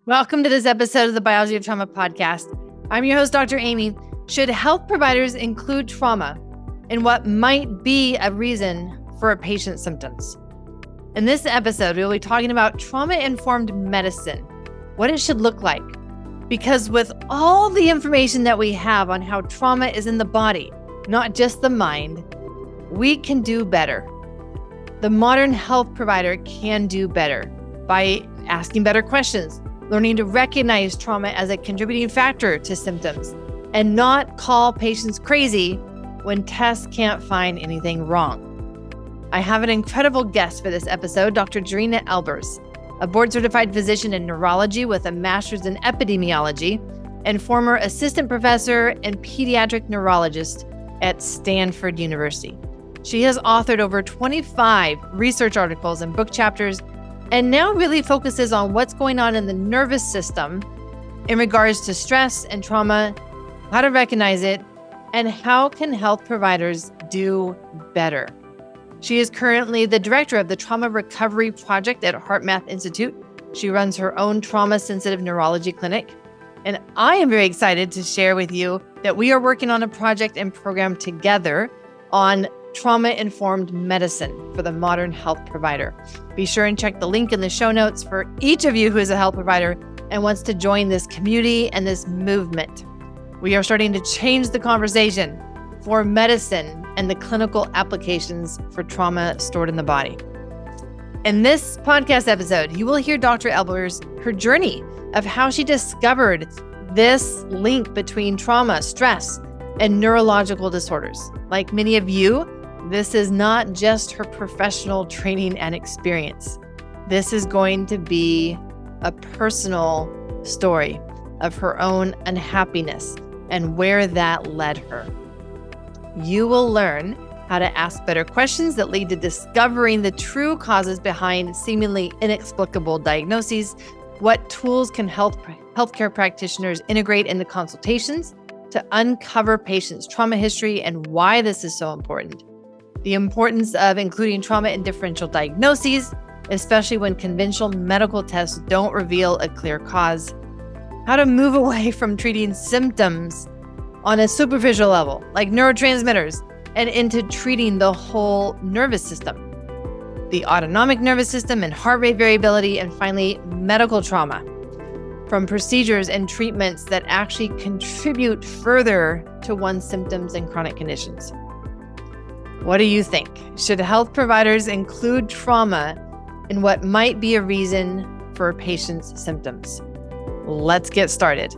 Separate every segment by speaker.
Speaker 1: Welcome to this episode of the Biology of Trauma podcast. I'm your host, Dr. Amy. Should health providers include trauma in what might be a reason for a patient's symptoms? In this episode, we'll be talking about trauma-informed medicine, what it should look like. Because with all the information that we have on how trauma is in the body, not just the mind, we can do better. The modern health provider can do better by asking better questions, learning to recognize trauma as a contributing factor to symptoms, and not call patients crazy when tests can't find anything wrong. I have an incredible guest for this episode, Dr. Jarina Albers, a board-certified physician in neurology with a master's in epidemiology and former assistant professor and pediatric neurologist at Stanford University. She has authored over 25 research articles and book chapters, and now really focuses on what's going on in the nervous system in regards to stress and trauma, how to recognize it, and how can health providers do better. She is currently the director of the Trauma Recovery Project at HeartMath Institute. She runs her own trauma-sensitive neurology clinic. And I am very excited to share with you that we are working on a project and program together on trauma-informed medicine for the modern health provider. Be sure and check the link in the show notes for each of you who is a health provider and wants to join this community and this movement. We are starting to change the conversation for medicine and the clinical applications for trauma stored in the body. In this podcast episode, you will hear Dr. Albers, her journey of how she discovered this link between trauma, stress, and neurological disorders. Like many of you, this is not just her professional training and experience. This is going to be a personal story of her own unhappiness and where that led her. You will learn how to ask better questions that lead to discovering the true causes behind seemingly inexplicable diagnoses, what tools can healthcare practitioners integrate in the consultations to uncover patients' trauma history and why this is so important. The importance of including trauma in differential diagnoses, especially when conventional medical tests don't reveal a clear cause. How to move away from treating symptoms on a superficial level, like neurotransmitters, and into treating the whole nervous system. The autonomic nervous system and heart rate variability, and finally, medical trauma from procedures and treatments that actually contribute further to one's symptoms and chronic conditions. What do you think? Should health providers include trauma in what might be a reason for a patient's symptoms? Let's get started.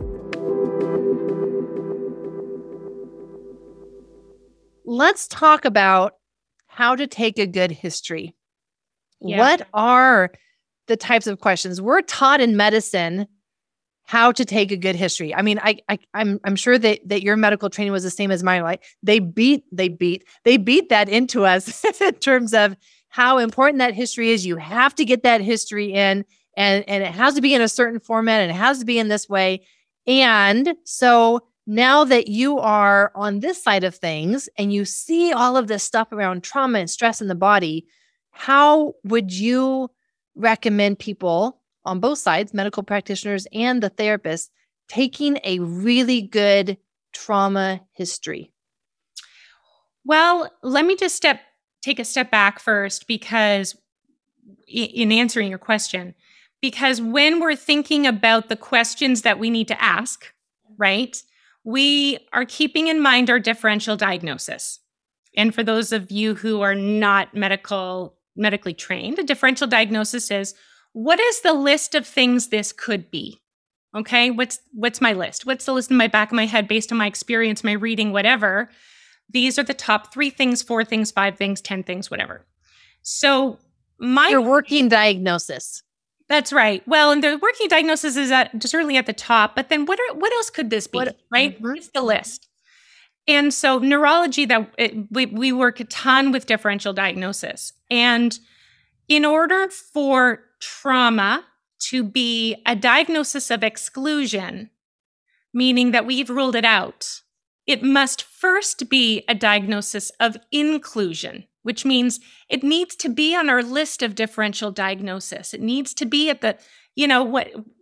Speaker 1: Let's talk about how to take a good history.
Speaker 2: Yeah.
Speaker 1: What are the types of questions? We're taught in medicine how to take a good history. I mean, I'm sure that your medical training was the same as mine. Like they beat that into us in terms of how important that history is. You have to get that history in, and it has to be in a certain format, and it has to be in this way. And so now that you are on this side of things and you see all of this stuff around trauma and stress in the body, how would you recommend people on both sides, medical practitioners and the therapist, taking a really good trauma history?
Speaker 2: Well, let me just take a step back first, because in answering your question, because when we're thinking about the questions that we need to ask, right, we are keeping in mind our differential diagnosis. And for those of you who are not medically trained, a differential diagnosis is, what is the list of things this could be? Okay, what's my list? What's the list in my back of my head based on my experience, my reading, whatever? These are the top 3 things, 4 things, 5 things, 10 things, whatever. So
Speaker 1: your working diagnosis.
Speaker 2: That's right. Well, and the working diagnosis is certainly at the top, but then what else could this be, right?
Speaker 1: Mm-hmm.
Speaker 2: It's the list. And so neurology, we work a ton with differential diagnosis. And in order for trauma to be a diagnosis of exclusion, meaning that we've ruled it out, it must first be a diagnosis of inclusion, which means it needs to be on our list of differential diagnosis. It needs to be at the,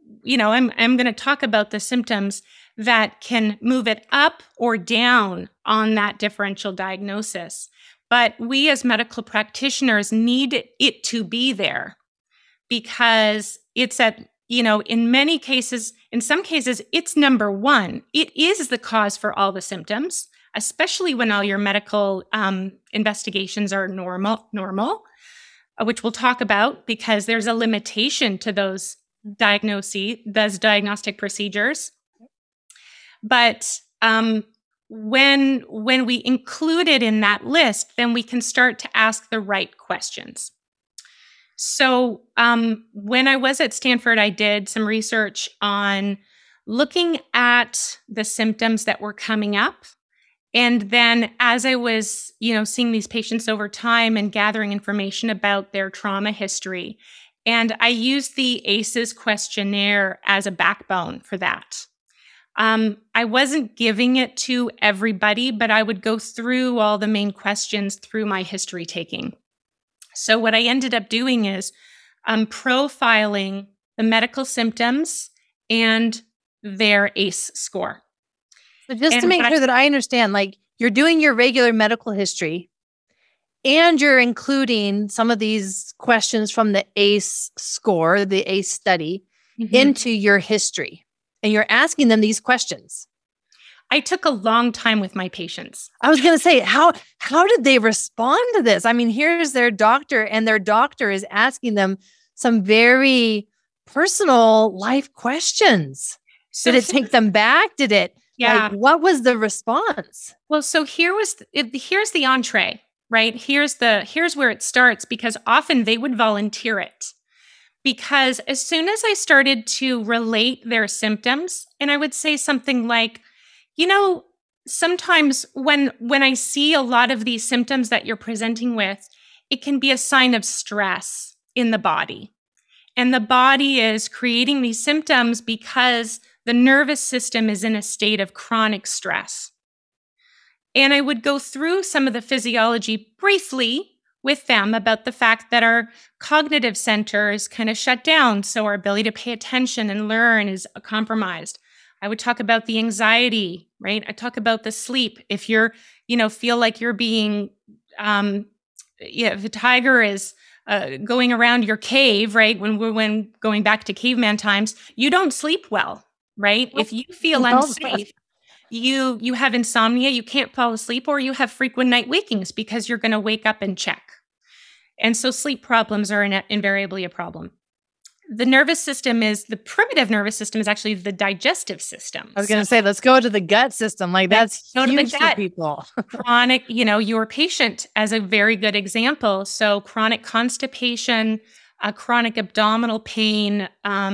Speaker 2: I'm going to talk about the symptoms that can move it up or down on that differential diagnosis. But we as medical practitioners need it to be there because it's in many cases, in some cases, it's number one. It is the cause for all the symptoms, especially when all your medical investigations are normal, which we'll talk about because there's a limitation to those diagnostic procedures. But when we include it in that list, then we can start to ask the right questions. So when I was at Stanford, I did some research on looking at the symptoms that were coming up. And then as I was, seeing these patients over time and gathering information about their trauma history, and I used the ACEs questionnaire as a backbone for that. I wasn't giving it to everybody, but I would go through all the main questions through my history taking. So what I ended up doing is profiling the medical symptoms and their ACE score.
Speaker 1: So just to make sure that I understand, like you're doing your regular medical history and you're including some of these questions from the ACE score, the ACE study, into your history. And you're asking them these questions.
Speaker 2: I took a long time with my patients.
Speaker 1: I was going to say, how did they respond to this? I mean, here's their doctor, and their doctor is asking them some very personal life questions. So did it take them back? Did it?
Speaker 2: Yeah.
Speaker 1: Like, what was the response?
Speaker 2: Well, so here's the entree, right? Here's where it starts, because often they would volunteer it. Because as soon as I started to relate their symptoms, and I would say something like, sometimes when I see a lot of these symptoms that you're presenting with, it can be a sign of stress in the body. And the body is creating these symptoms because the nervous system is in a state of chronic stress. And I would go through some of the physiology briefly with them about the fact that our cognitive center is kind of shut down. So our ability to pay attention and learn is compromised. I would talk about the anxiety, right? I talk about the sleep. If you're, feel like you're being, if a tiger is going around your cave, right? When going back to caveman times, you don't sleep well, right? If you feel unsafe, you have insomnia, you can't fall asleep, or you have frequent night wakings because you're going to wake up and check. And so sleep problems are invariably a problem. The primitive nervous system is actually the digestive system.
Speaker 1: I was going to say, let's go to the gut system. Like that's huge for people.
Speaker 2: Chronic, your patient as a very good example. So chronic constipation, chronic abdominal pain,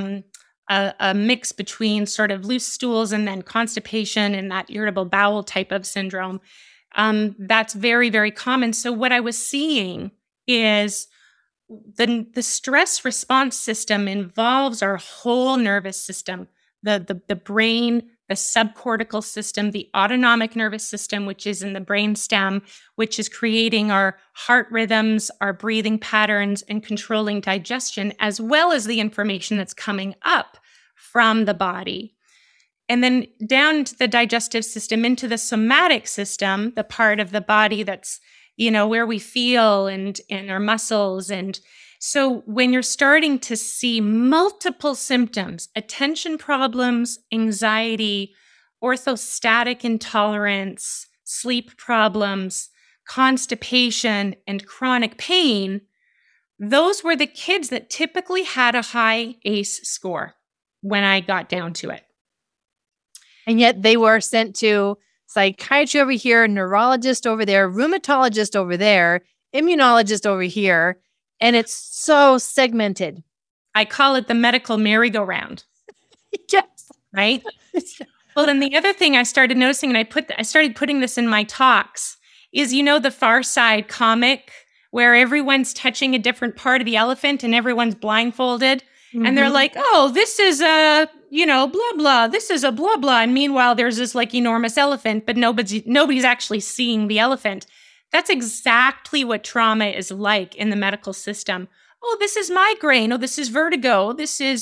Speaker 2: a mix between sort of loose stools and then constipation and that irritable bowel type of syndrome. That's very, very common. So what I was seeing is the stress response system involves our whole nervous system, the brain, the subcortical system, the autonomic nervous system, which is in the brain stem, which is creating our heart rhythms, our breathing patterns, and controlling digestion, as well as the information that's coming up from the body. And then down to the digestive system, into the somatic system, the part of the body that's, where we feel and our muscles. And so when you're starting to see multiple symptoms, attention problems, anxiety, orthostatic intolerance, sleep problems, constipation, and chronic pain, those were the kids that typically had a high ACE score when I got down to it.
Speaker 1: And yet they were sent to psychiatry over here, neurologist over there, rheumatologist over there, immunologist over here. And it's so segmented.
Speaker 2: I call it the medical merry-go-round.
Speaker 1: Yes.
Speaker 2: Right? Well, then the other thing I started noticing, and I started putting this in my talks, is, the Far Side comic where everyone's touching a different part of the elephant and everyone's blindfolded. Mm-hmm. And they're like, oh, this is a, blah, blah. This is a blah, blah. And meanwhile, there's this like enormous elephant, but nobody's actually seeing the elephant. That's exactly what trauma is like in the medical system. Oh, this is migraine. Oh, this is vertigo. This is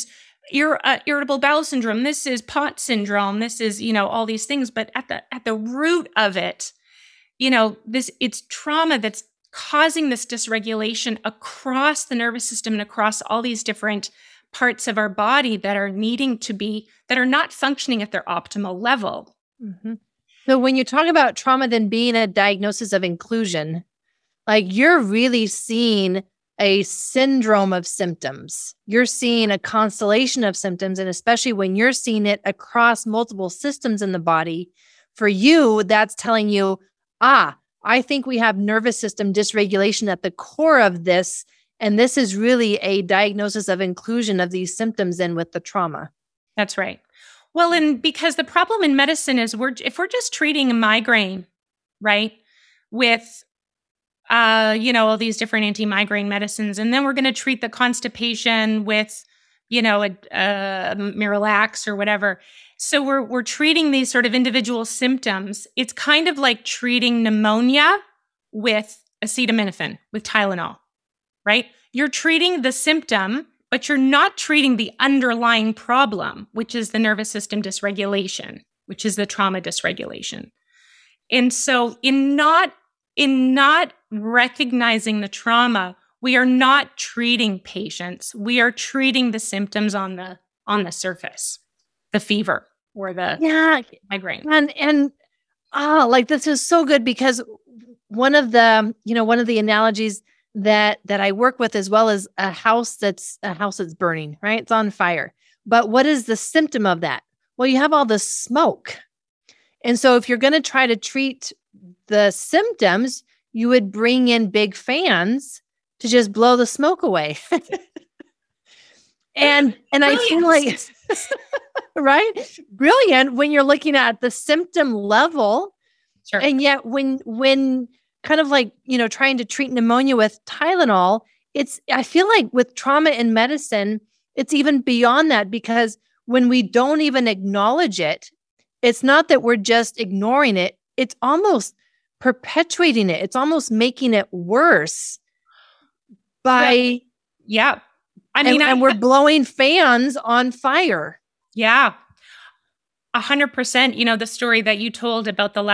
Speaker 2: irritable bowel syndrome. This is POTS syndrome. This is, all these things. But at the root of it, it's trauma that's causing this dysregulation across the nervous system and across all these different parts of our body that are not functioning at their optimal level.
Speaker 1: Mm-hmm. So when you talk about trauma then being a diagnosis of inclusion, like you're really seeing a syndrome of symptoms. You're seeing a constellation of symptoms. And especially when you're seeing it across multiple systems in the body, for you, that's telling you, I think we have nervous system dysregulation at the core of this. And this is really a diagnosis of inclusion of these symptoms in with the trauma.
Speaker 2: That's right. Well, and because the problem in medicine is if we're just treating a migraine, right, with, all these different anti-migraine medicines, and then we're going to treat the constipation with, a Miralax or whatever. So we're treating these sort of individual symptoms. It's kind of like treating pneumonia with acetaminophen, with Tylenol, right? You're treating the symptom, but you're not treating the underlying problem, which is the nervous system dysregulation, which is the trauma dysregulation. And so in not recognizing the trauma, we are not treating patients. We are treating the symptoms on the surface, the fever or the migraine.
Speaker 1: And like this is so good because one of the analogies that I work with as well is a house that's burning, right? It's on fire. But what is the symptom of that? Well, you have all the smoke. And so if you're going to try to treat the symptoms, you would bring in big fans to just blow the smoke away. and I feel like, right? Brilliant when you're looking at the symptom level.
Speaker 2: Sure.
Speaker 1: And yet when kind of like, trying to treat pneumonia with Tylenol, I feel like with trauma in medicine, it's even beyond that because when we don't even acknowledge it, it's not that we're just ignoring it. It's almost perpetuating it. It's almost making it worse by, and we're blowing fans on fire.
Speaker 2: Yeah. 100%, the story that you told about the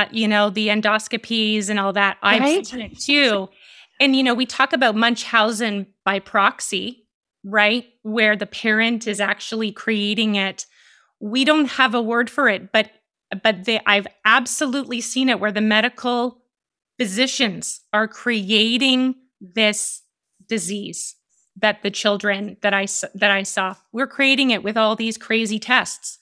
Speaker 2: endoscopies and all that, I've seen it too. And, we talk about Munchausen by proxy, right? Where the parent is actually creating it. We don't have a word for it, but I've absolutely seen it where the medical physicians are creating this disease that the children that I saw, we're creating it with all these crazy tests.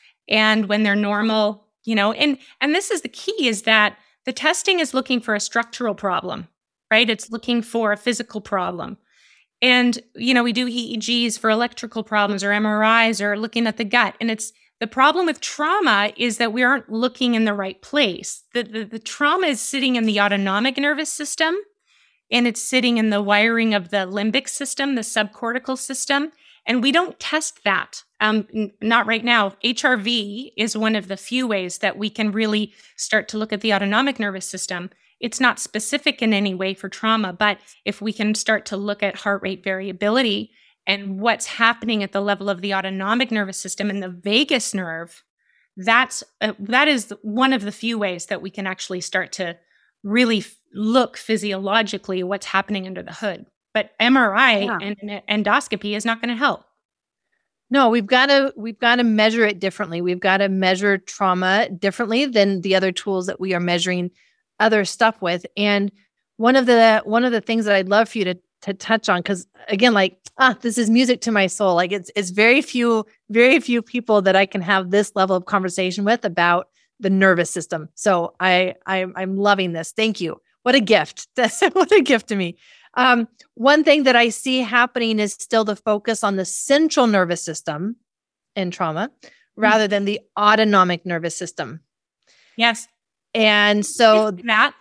Speaker 2: And when they're normal, and this is the key is that the testing is looking for a structural problem, right? It's looking for a physical problem. And, we do EEGs for electrical problems or MRIs or looking at the gut. And the problem with trauma is that we aren't looking in the right place. The trauma is sitting in the autonomic nervous system, and it's sitting in the wiring of the limbic system, the subcortical system. And we don't test that. Not right now. HRV is one of the few ways that we can really start to look at the autonomic nervous system. It's not specific in any way for trauma, but if we can start to look at heart rate variability and what's happening at the level of the autonomic nervous system and the vagus nerve, that is one of the few ways that we can actually start to really look physiologically what's happening under the hood. But MRI and endoscopy is not going to help.
Speaker 1: No, we've got to measure it differently. We've got to measure trauma differently than the other tools that we are measuring other stuff with. And one of the things that I'd love for you to touch on, because again, this is music to my soul. Like it's very few people that I can have this level of conversation with about the nervous system. So I'm loving this. Thank you. What a gift. What a gift to me. One thing that I see happening is still the focus on the central nervous system in trauma rather than the autonomic nervous system.
Speaker 2: Yes.
Speaker 1: And so
Speaker 2: that,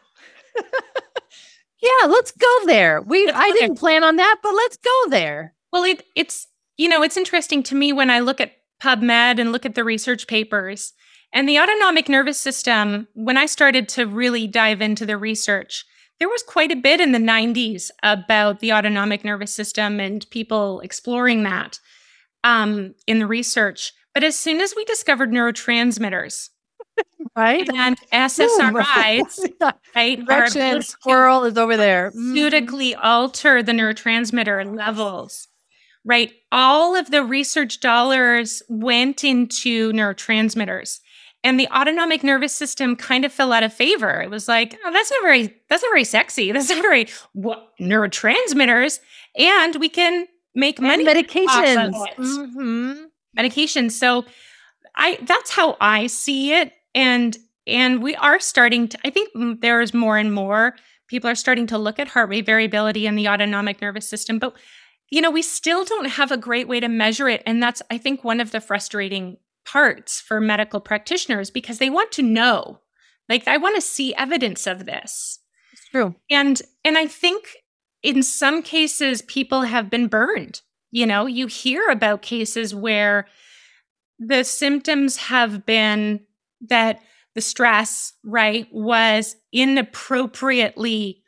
Speaker 1: let's go there. I didn't plan on that, but let's go there.
Speaker 2: Well, it's interesting to me when I look at PubMed and look at the research papers and the autonomic nervous system. When I started to really dive into the research, there was quite a bit in the 90s about the autonomic nervous system and people exploring that. in the research. But as soon as we discovered neurotransmitters,
Speaker 1: right?
Speaker 2: And SSRIs, right?
Speaker 1: Direction, squirrel is over there.
Speaker 2: Pharmaceutically alter the neurotransmitter levels, right? All of the research dollars went into neurotransmitters. And the autonomic nervous system kind of fell out of favor. It was like, oh, that's not very sexy. That's not very neurotransmitters. And we can make money.
Speaker 1: Medications.
Speaker 2: Medications. So that's how I see it. And we are starting to, I think there's more and more people are starting to look at heart rate variability in the autonomic nervous system. But, we still don't have a great way to measure it. And that's, I think, one of the frustrating parts for medical practitioners, because they want to know, like, I want to see evidence of this.
Speaker 1: It's true.
Speaker 2: And I think in some cases, people have been burned. You hear about cases where the symptoms have been that the stress, right, was inappropriately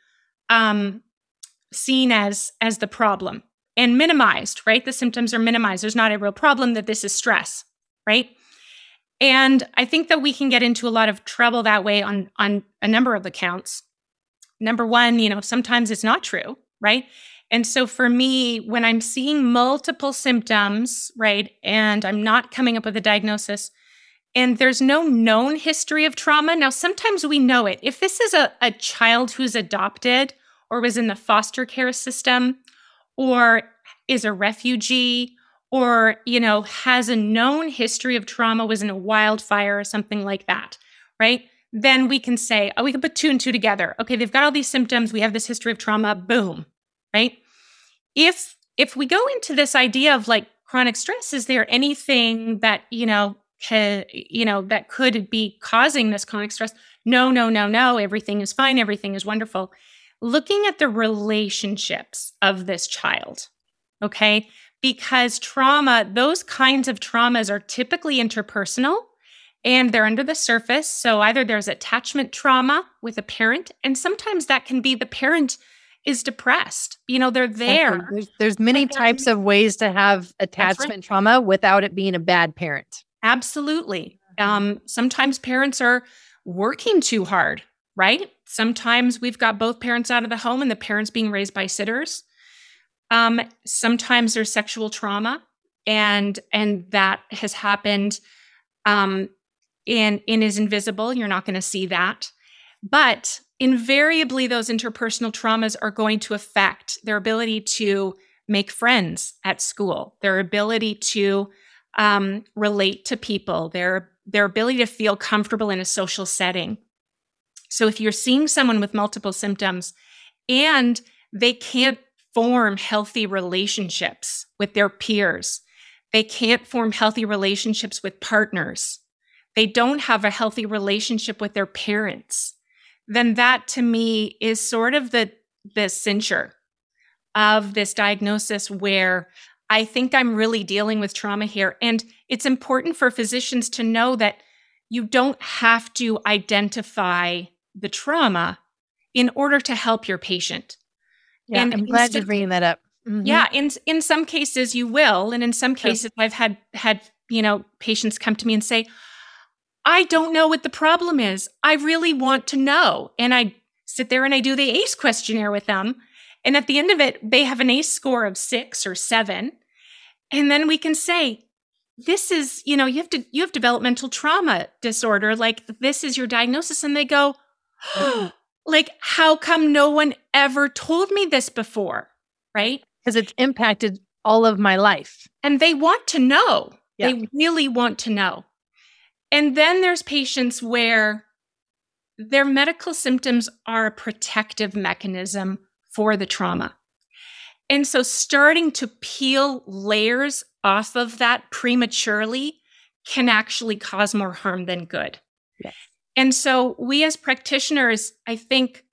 Speaker 2: seen as the problem and minimized, right? The symptoms are minimized. There's not a real problem, that this is stress, right? And I think that we can get into a lot of trouble that way on a number of accounts. Number one, sometimes it's not true, right? And so for me, when I'm seeing multiple symptoms, right, and I'm not coming up with a diagnosis, and there's no known history of trauma. Now, sometimes we know it. If this is a child who's adopted or was in the foster care system or is a refugee or, has a known history of trauma, was in a wildfire or something like that, right? Then we can say, we can put two and two together. Okay, they've got all these symptoms. We have this history of trauma. Boom, right? If we go into this idea of like chronic stress, is there anything that, that could be causing this chronic stress? No. Everything is fine. Everything is wonderful. Looking at the relationships of this child, okay? Because trauma, those kinds of traumas are typically interpersonal and they're under the surface. So either there's attachment trauma with a parent, and sometimes that can be the parent is depressed. They're there.
Speaker 1: There's many types of ways to have attachment trauma without it being a bad parent.
Speaker 2: Absolutely. Sometimes parents are working too hard, right? Sometimes we've got both parents out of the home and the parents being raised by sitters. Sometimes there's sexual trauma and that has happened and is invisible. You're not going to see that. But invariably, those interpersonal traumas are going to affect their ability to make friends at school, their ability to relate to people, their ability to feel comfortable in a social setting. So if you're seeing someone with multiple symptoms and they can't form healthy relationships with their peers, they can't form healthy relationships with partners, they don't have a healthy relationship with their parents, then that to me is sort of the censure of this diagnosis, where I think I'm really dealing with trauma here. And it's important for physicians to know that you don't have to identify the trauma in order to help your patient.
Speaker 1: Yeah, and I'm glad you're bringing that up.
Speaker 2: Mm-hmm. Yeah, in some cases you will, and in some cases I've had patients come to me and say, I don't know what the problem is. I really want to know. And I sit there and I do the ACE questionnaire with them. And at the end of it, they have an ACE score of 6 or 7. And then we can say, this is, you have developmental trauma disorder. Like, this is your diagnosis. And they go, like, how come no one ever told me this before? Right?
Speaker 1: Because it's impacted all of my life.
Speaker 2: And they want to know. Yeah. They really want to know. And then there's patients where their medical symptoms are a protective mechanism for the trauma. And so starting to peel layers off of that prematurely can actually cause more harm than good.
Speaker 1: Yes.
Speaker 2: And so we as practitioners, I think,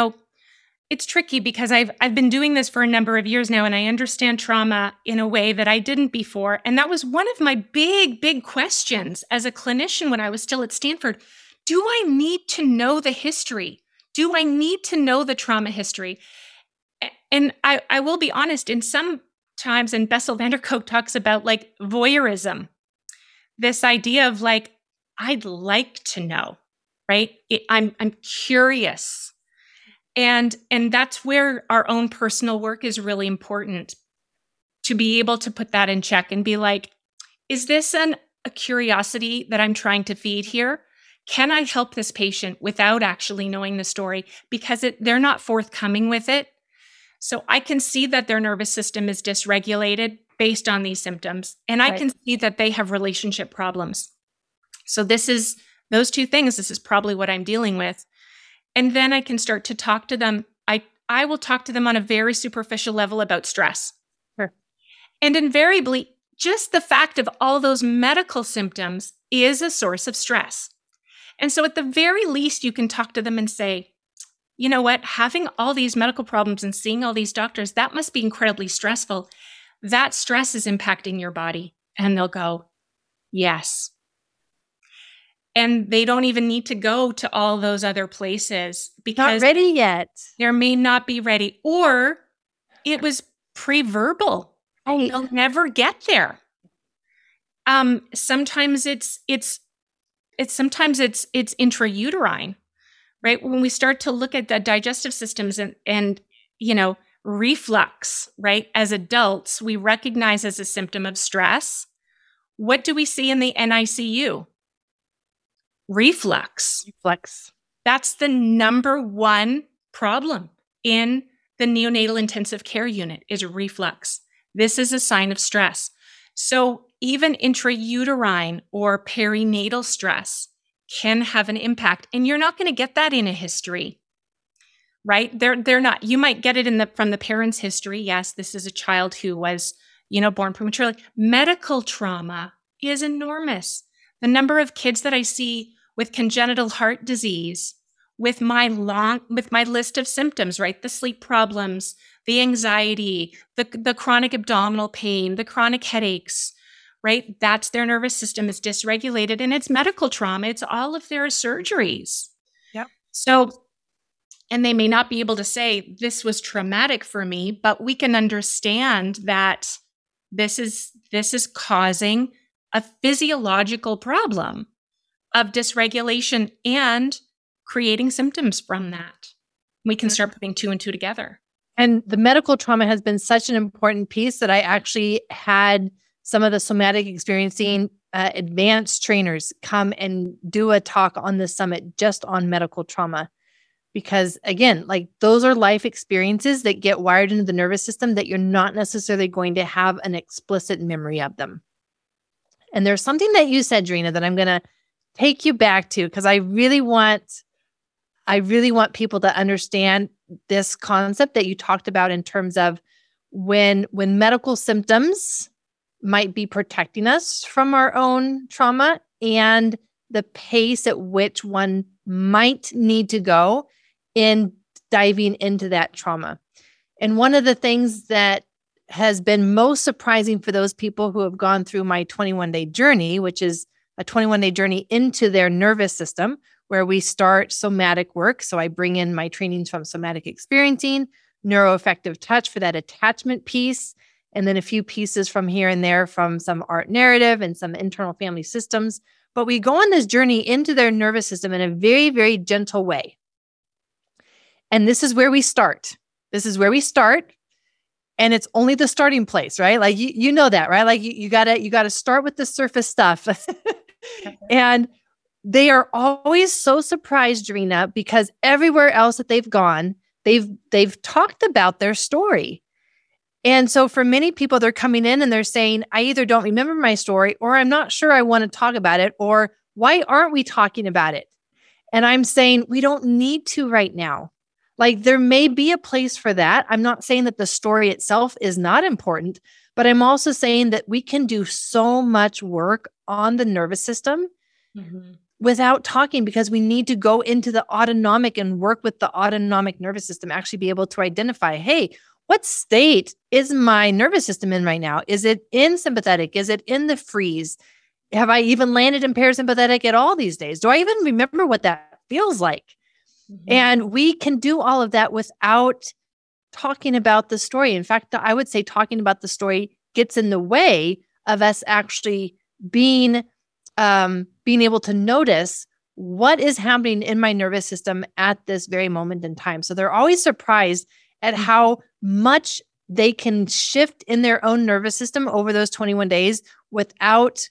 Speaker 2: it's tricky because I've been doing this for a number of years now, and I understand trauma in a way that I didn't before. And that was one of my big questions as a clinician when I was still at Stanford. Do I need to know the history? Do I need to know the trauma history? And I will be honest, in some times, and Bessel van der Kolk talks about like voyeurism, this idea of like, I'd like to know, right? I'm curious. And that's where our own personal work is really important, to be able to put that in check and be like, is this a curiosity that I'm trying to feed here? Can I help this patient without actually knowing the story? Because they're not forthcoming with it. So I can see that their nervous system is dysregulated based on these symptoms. And I can see that they have relationship problems. So those two things, this is probably what I'm dealing with. And then I can start to talk to them. I will talk to them on a very superficial level about stress.
Speaker 1: Sure.
Speaker 2: And invariably, just the fact of all those medical symptoms is a source of stress. And so at the very least, you can talk to them and say, you know what, having all these medical problems and seeing all these doctors, that must be incredibly stressful. That stress is impacting your body. And they'll go, yes. And they don't even need to go to all those other places because
Speaker 1: not ready yet.
Speaker 2: They may not be ready, or it was pre-verbal. They'll never get there. Sometimes it's intrauterine, right? When we start to look at the digestive systems and reflux, right? As adults, we recognize as a symptom of stress. What do we see in the NICU? Reflux. That's the number one problem in the neonatal intensive care unit is reflux. This is a sign of stress. So even intrauterine or perinatal stress can have an impact. And you're not going to get that in a history, right? They're not. You might get it from the parents' history. Yes, this is a child who was, born prematurely. Medical trauma is enormous. The number of kids that I see with congenital heart disease, with my list of symptoms, right? The sleep problems, the anxiety, the chronic abdominal pain, the chronic headaches, right? That's their nervous system is dysregulated, and it's medical trauma. It's all of their surgeries.
Speaker 1: Yep.
Speaker 2: So, and they may not be able to say this was traumatic for me, but we can understand that this is causing a physiological problem of dysregulation and creating symptoms from that. We can start putting two and two together.
Speaker 1: And the medical trauma has been such an important piece that I actually had some of the somatic experiencing advanced trainers come and do a talk on the summit just on medical trauma. Because again, like those are life experiences that get wired into the nervous system that you're not necessarily going to have an explicit memory of them. And there's something that you said, Drina, that I'm going to take you back to, because I really want people to understand this concept that you talked about in terms of when medical symptoms might be protecting us from our own trauma and the pace at which one might need to go in diving into that trauma. And one of the things that has been most surprising for those people who have gone through my 21-day journey, which is a 21-day journey into their nervous system, where we start somatic work. So I bring in my trainings from somatic experiencing, neuroaffective touch for that attachment piece, and then a few pieces from here and there from some art narrative and some internal family systems. But we go on this journey into their nervous system in a very, very gentle way. And this is where we start. And it's only the starting place, right? Like you know that, right? Like you gotta start with the surface stuff. And they are always so surprised, Drina, because everywhere else that they've gone, they've talked about their story. And so for many people, they're coming in and they're saying, I either don't remember my story, or I'm not sure I want to talk about it, or why aren't we talking about it? And I'm saying, we don't need to right now. Like there may be a place for that. I'm not saying that the story itself is not important, but I'm also saying that we can do so much work on the nervous system without talking, because we need to go into the autonomic and work with the autonomic nervous system, actually be able to identify, hey, what state is my nervous system in right now? Is it in sympathetic? Is it in the freeze? Have I even landed in parasympathetic at all these days? Do I even remember what that feels like? And we can do all of that without talking about the story. In fact, I would say talking about the story gets in the way of us actually being able to notice what is happening in my nervous system at this very moment in time. So they're always surprised at how much they can shift in their own nervous system over those 21 days without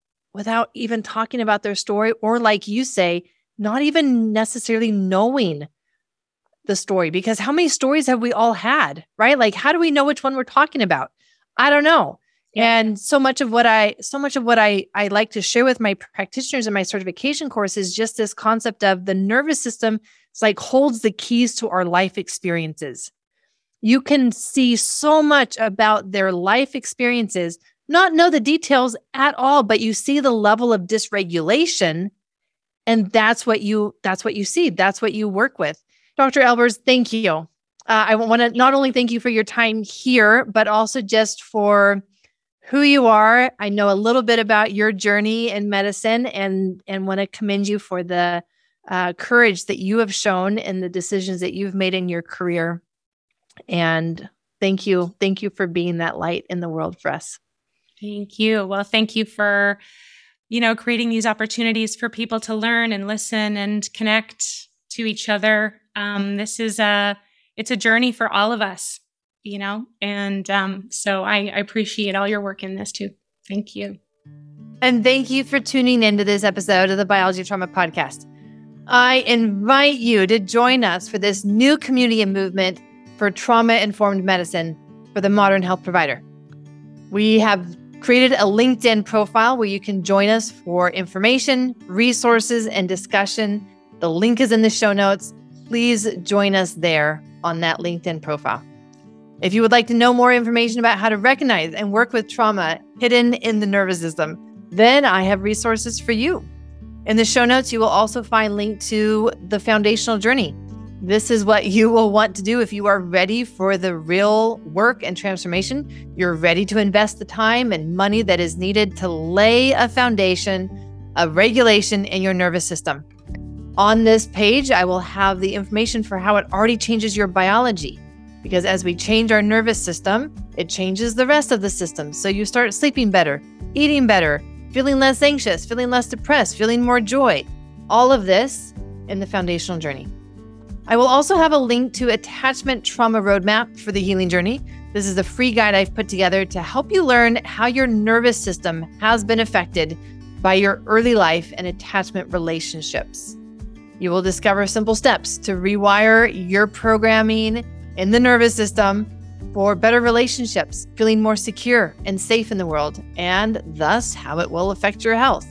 Speaker 1: even talking about their story, or like you say, not even necessarily knowing the story. Because how many stories have we all had, right? Like, how do we know which one we're talking about? I don't know. Yeah. And so much of what I like to share with my practitioners in my certification course is just this concept of the nervous system. It's like holds the keys to our life experiences. You can see so much about their life experiences, not know the details at all, but you see the level of dysregulation, and that's what you see. That's what you work with. Dr. Albers, thank you. I want to not only thank you for your time here, but also just for who you are. I know a little bit about your journey in medicine, and want to commend you for the courage that you have shown and the decisions that you've made in your career. And thank you for being that light in the world for us.
Speaker 2: Thank you. Well, thank you for, creating these opportunities for people to learn and listen and connect to each other. This is it's a journey for all of us, and so I appreciate all your work in this too. Thank you.
Speaker 1: And thank you for tuning into this episode of the Biology of Trauma podcast. I invite you to join us for this new community and movement for trauma-informed medicine for the modern health provider. We have created a LinkedIn profile where you can join us for information, resources, and discussion. The link is in the show notes. Please join us there on that LinkedIn profile. If you would like to know more information about how to recognize and work with trauma hidden in the nervous system, then I have resources for you. In the show notes, you will also find a link to the foundational journey. This is what you will want to do if you are ready for the real work and transformation. You're ready to invest the time and money that is needed to lay a foundation of regulation in your nervous system. On this page, I will have the information for how it already changes your biology. Because as we change our nervous system, it changes the rest of the system. So you start sleeping better, eating better, feeling less anxious, feeling less depressed, feeling more joy. All of this in the foundational journey. I will also have a link to Attachment Trauma Roadmap for the Healing Journey. This is a free guide I've put together to help you learn how your nervous system has been affected by your early life and attachment relationships. You will discover simple steps to rewire your programming in the nervous system for better relationships, feeling more secure and safe in the world, and thus how it will affect your health.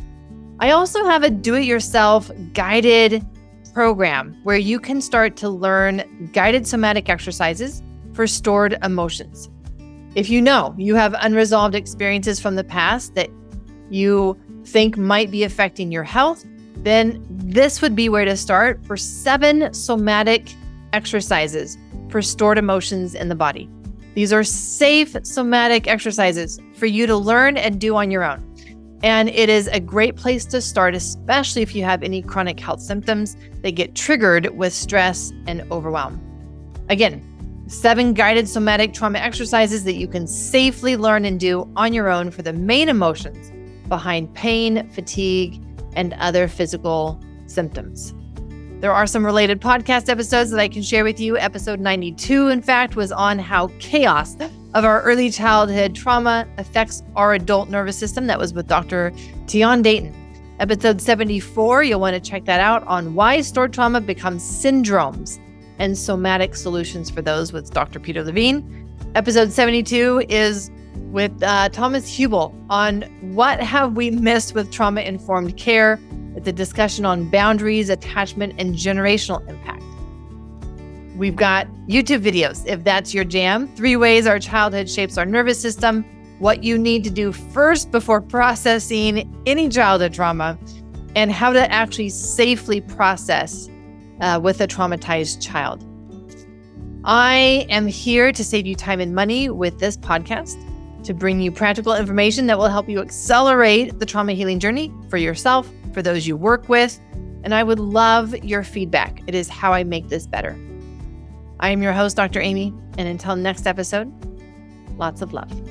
Speaker 1: I also have a do-it-yourself guided program where you can start to learn guided somatic exercises for stored emotions. If you know you have unresolved experiences from the past that you think might be affecting your health, then this would be where to start for 7 somatic exercises for stored emotions in the body. These are safe somatic exercises for you to learn and do on your own. And it is a great place to start, especially if you have any chronic health symptoms that get triggered with stress and overwhelm. Again, 7 guided somatic trauma exercises that you can safely learn and do on your own for the main emotions behind pain, fatigue, and other physical symptoms. There are some related podcast episodes that I can share with you. Episode 92, in fact, was on how chaos of our early childhood trauma affects our adult nervous system. That was with Dr. Tion Dayton. Episode 74, you'll want to check that out on why stored trauma becomes syndromes and somatic solutions for those with Dr. Peter Levine. Episode 72 is with Thomas Hubel on what have we missed with trauma-informed care. It's a discussion on boundaries, attachment, and generational impact. We've got YouTube videos, if that's your jam. 3 ways our childhood shapes our nervous system, what you need to do first before processing any childhood trauma, and how to actually safely process with a traumatized child. I am here to save you time and money with this podcast, to bring you practical information that will help you accelerate the trauma healing journey for yourself, for those you work with, and I would love your feedback. It is how I make this better. I am your host, Dr. Amy, and until next episode, lots of love.